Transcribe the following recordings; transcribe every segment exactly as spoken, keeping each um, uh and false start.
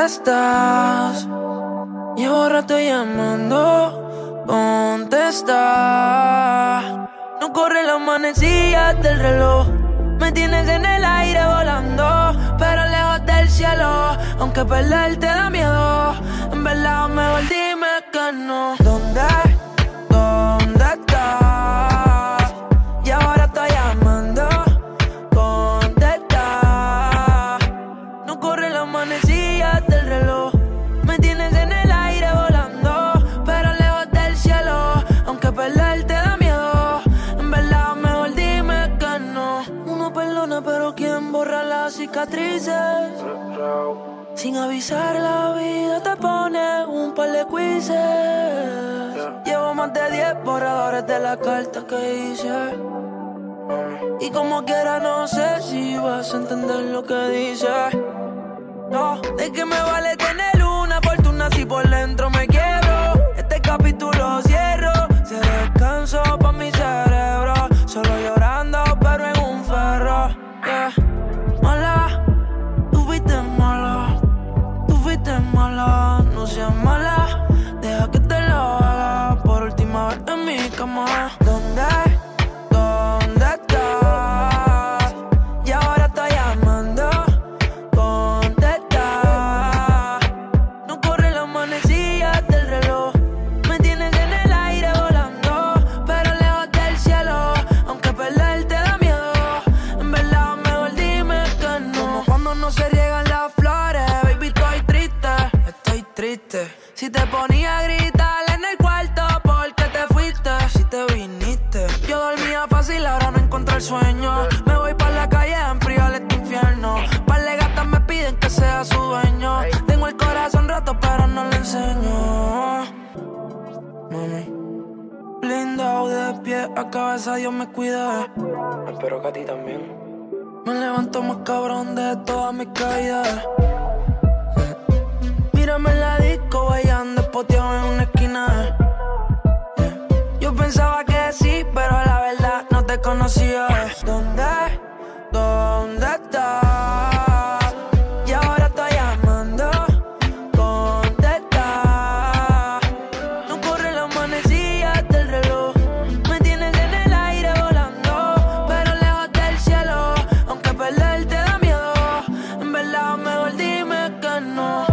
¿dónde estás? Llevo rato llamando, contesta. No corre las manecillas del reloj. Me tienes en el aire volando, pero lejos del cielo. Aunque perder te da miedo, en verdad mejor dime que no. ¿Dónde? ¿Dónde estás? Y ahora estoy llamando, contesta. No corre las manecillas del reloj. Me tienes en el aire volando, pero lejos del cielo. Aunque perder te da miedo, en verdad mejor dime que no. Uno perdona, pero ¿quién borra las cicatrices? Sin avisar la vida te pone un par de quizzes. Llevo más de diez borradores de la carta que hice. Y como quiera no sé si vas a entender lo que dice. No, ¿de qué me vale tener una fortuna si por dentro me quiebro? Este capítulo cierro, se descanso pa' mi cerebro. Solo llorando pero en un ferro, yeah. Mala, tú fuiste mala, tú fuiste mala. No seas mala, deja que te lo haga por última vez en mi cama. ¿Dónde? ¿Dónde estás? Y ahora estoy llamando, contesta. No corre las manecillas del reloj. Me tienes en el aire volando, pero lejos del cielo. Aunque perder te da miedo, en verdad mejor dime que no. Como cuando no se riegan las flores, baby, estoy triste, estoy triste. Si te ponía a gritar en el cuarto porque te fuiste, si te viniste. Yo dormía fácil, ahora no encuentro el sueño. Me voy pa' la calle a enfriar este infierno. Par de gatas me piden que sea su dueño. Tengo el corazón roto pero no le enseño. Mami, blindado de pie a cabeza, Dios me cuida. Espero que a ti también. Me levanto más cabrón de todas mis caídas. Mírame en la disco, bailando espoteado en una esquina. Yo pensaba que sí, pero la verdad no te conocía. ¿Dónde? ¿Dónde estás? Y ahora estoy llamando, contesta. No corre las manecillas del reloj. Me tienes en el aire volando, pero lejos del cielo. Aunque perder te da miedo, en verdad mejor dime que no.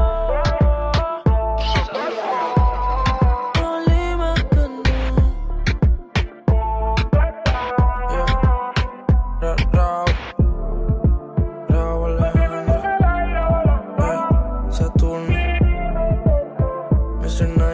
Saturno, ese